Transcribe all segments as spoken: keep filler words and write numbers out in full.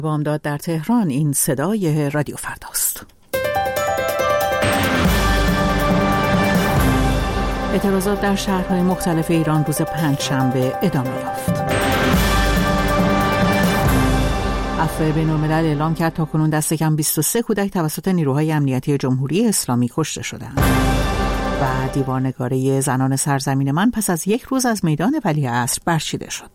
بامداد در تهران. این صدای رادیو فرداست. اعتراضات در شهرهای مختلف ایران روز پنجشنبه ادامه یافت. عفو بین‌الملل اعلام کرد تاکنون دست کم بیست و سه کودک توسط نیروهای امنیتی جمهوری اسلامی کشته شدند. و دیوارنگاره زنان سرزمین من پس از یک روز از میدان ولیعصر برچیده شد.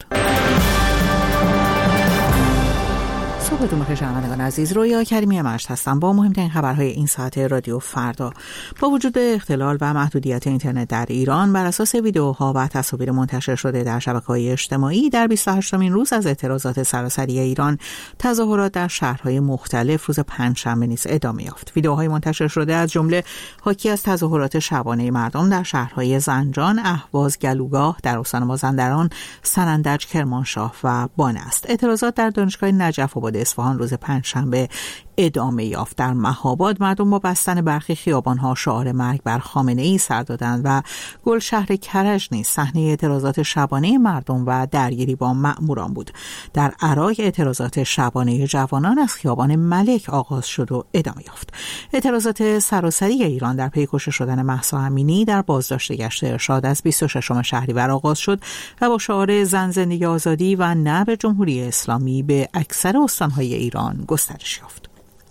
صبحتون بخیر شنوندگان عزیز، رویا کریمی مشت هستم با مهمترین خبرهای این ساعت رادیو فردا. با وجود اختلال و محدودیت اینترنت در ایران، بر اساس ویدئوها و تصاویر منتشر شده در شبکه‌های اجتماعی، در بیست و هشتمین روز از اعتراضات سراسری ایران، تظاهرات در شهرهای مختلف روز پنجشنبه نیز ادامه یافت. ویدئوهای منتشر شده از جمله حاکی از تظاهرات شبانه مردم در شهرهای زنجان، اهواز، گلوگاه در استان مازندران، سنندج، کرمانشاه و بان است. اعتراضات در دانشگاه نجف آباد اصفهان روز پنجشنبه ادامه یافت. در مهاباد مردم با بستن برخی خیابان‌ها شعار مرگ بر خامنه‌ای سر دادند و گلشهر کرج نیز صحنه اعتراضات شبانه مردم و درگیری با مأموران بود. در عراق اعتراضات شبانه جوانان از خیابان ملک آغاز شد و ادامه یافت. اعتراضات سراسری ایران در پی کشته شدن مهسا امینی در بازداشت گشت ارشاد از بیست و ششم شهریور آغاز شد و با شعار زن زندگی آزادی و نه به جمهوری اسلامی به اکثر استان‌های ایران گسترش یافت.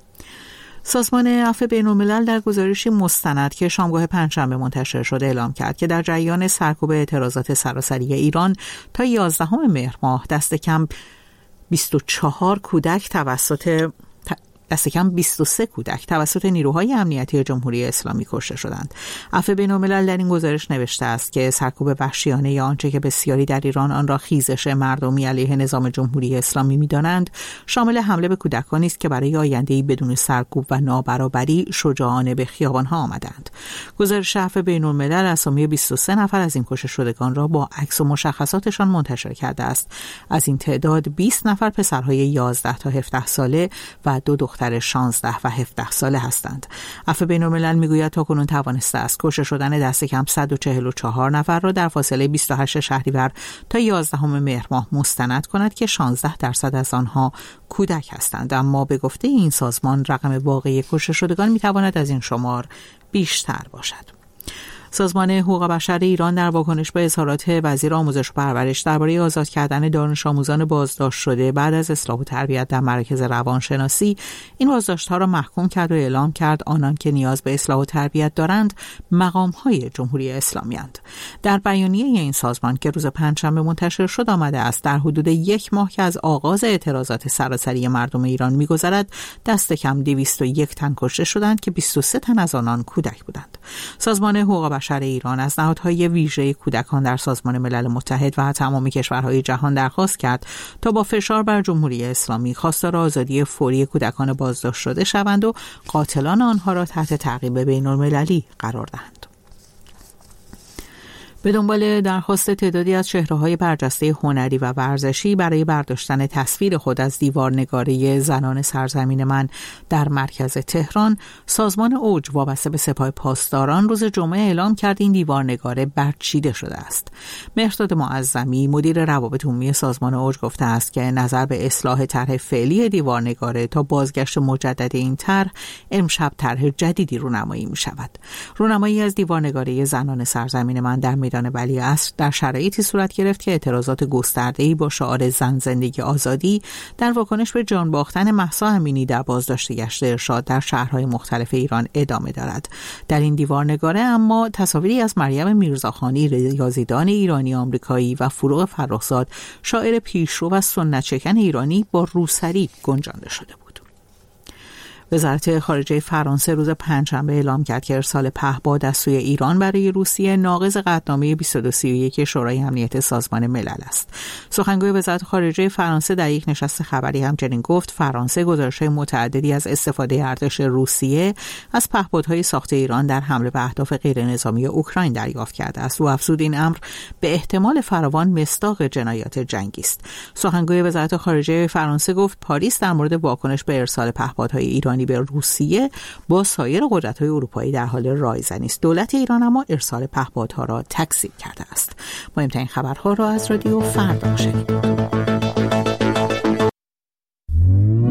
سازمان عفو بین‌الملل در گزارشی مستند که شامگاه پنجشنبه منتشر شده اعلام کرد که در جریان سرکوب اعتراضات سراسری ایران تا یازدهم مهر ماه دست کم بیست و چهار کودک توسط دست کم بیست و سه کودک توسط نیروهای امنیتی جمهوری اسلامی کشته شدند. عفو بین‌الملل در این گزارش نوشته است که سرکوب وحشیانه یا آنچه که بسیاری در ایران آن را خیزش مردمی علیه نظام جمهوری اسلامی می‌دانند، شامل حمله به کودکانی است که برای آینده‌ای بدون سرکوب و نابرابری شجاعانه به خیابان‌ها آمدند. گزارش عفو بین‌الملل اسامی بیست و سه نفر از این کشته شدگان را با عکس و مشخصاتشان منتشر کرده است. از این تعداد بیست نفر پسرهای یازده تا هفده ساله و دو دختر شانزده و هفده ساله هستند. عفو بین‌الملل میگوید تاکنون توانسته است کشته شدن دست کم صد و چهل و چهار نفر را در فاصله بیست و هشت شهریور تا یازدهم مهر ماه مستند کند که شانزده درصد از آنها کودک هستند، اما به گفته این سازمان رقم واقعی کشته شدگان میتواند از این شمار بیشتر باشد. سازمان حقوق بشر ایران در واکنش به اظهارات وزیر آموزش و پرورش درباره آزاد کردن دانش آموزان بازداشت شده بعد از اصلاح و تربیت در مراکز روانشناسی این بازداشت‌ها را محکوم کرد و اعلام کرد آنان که نیاز به اصلاح و تربیت دارند مقام‌های جمهوری اسلامی اند. در بیانیه این سازمان که روز پنجشنبه منتشر شد آمده است در حدود یک ماه که از آغاز اعتراضات سراسری مردم ایران می‌گذرد دست کم دویست و یک تن کشته شدند که بیست و سه تن از آنان کودک بودند. سازمان حقوق بشر ایران از نهادهای ویژه کودکان در سازمان ملل متحد و تمامی کشورهای جهان درخواست کرد تا با فشار بر جمهوری اسلامی خواستار آزادی فوری کودکان بازداشت شده شوند و قاتلان آنها را تحت تعقیب بین‌المللی قرار دهند. به دنبال درخواست تعدادی از چهره‌های برجسته هنری و ورزشی برای برداشتن تصویر خود از دیوارنگاره زنان سرزمین من در مرکز تهران، سازمان اوج وابسته به سپاه پاسداران روز جمعه اعلام کرد این دیوارنگاره برچیده شده است. مهرداد معظمی مدیر روابط عمومی سازمان اوج گفته است که نظر به اصلاح طرح فعلی دیوارنگاره تا بازگشت مجدد این طرح امشب طرح جدیدی رونمایی می‌شود. رونمایی از دیوارنگاره زنان سرزمین من در میدان ولیعصر در شرایطی صورت گرفت که اعتراضات گسترده‌ای با شعار زن زندگی آزادی در واکنش به جان باختن مهسا امینی در بازداشت گشت ارشاد در شهرهای مختلف ایران ادامه دارد. در این دیوارنگاره اما تصاویری از مریم میرزاخانی، ریاضیدان ایرانی آمریکایی و فروغ فرخزاد، شاعر پیشرو و سنت شکن ایرانی با روسری گنجانده شده بود. وزارت خارجه فرانسه روز پنجشنبه اعلام کرد که ارسال پهپاد از سوی ایران برای روسیه ناقض قطعنامه بیست و دو سی و یک شورای امنیت سازمان ملل است. سخنگوی وزارت خارجه فرانسه در یک نشست خبری همچنین گفت فرانسه گزارش‌های متعددی از استفاده ارتش روسیه از پهپادهای ساخته ایران در حمله به اهداف غیرنظامی اوکراین دریافت کرده است. او افزود این امر به احتمال فراوان مصداق جنایات جنگی است. سخنگوی وزارت خارجه فرانسه گفت پاریس در مورد واکنش به ارسال پهپادهای ایرانی به روسیه با سایر قدرت‌های اروپایی در حال رایزنی است. دولت ایران اما ارسال پهپادها را تکذیب کرده است. مهمترین خبرها را از رادیو فردا شنیدید.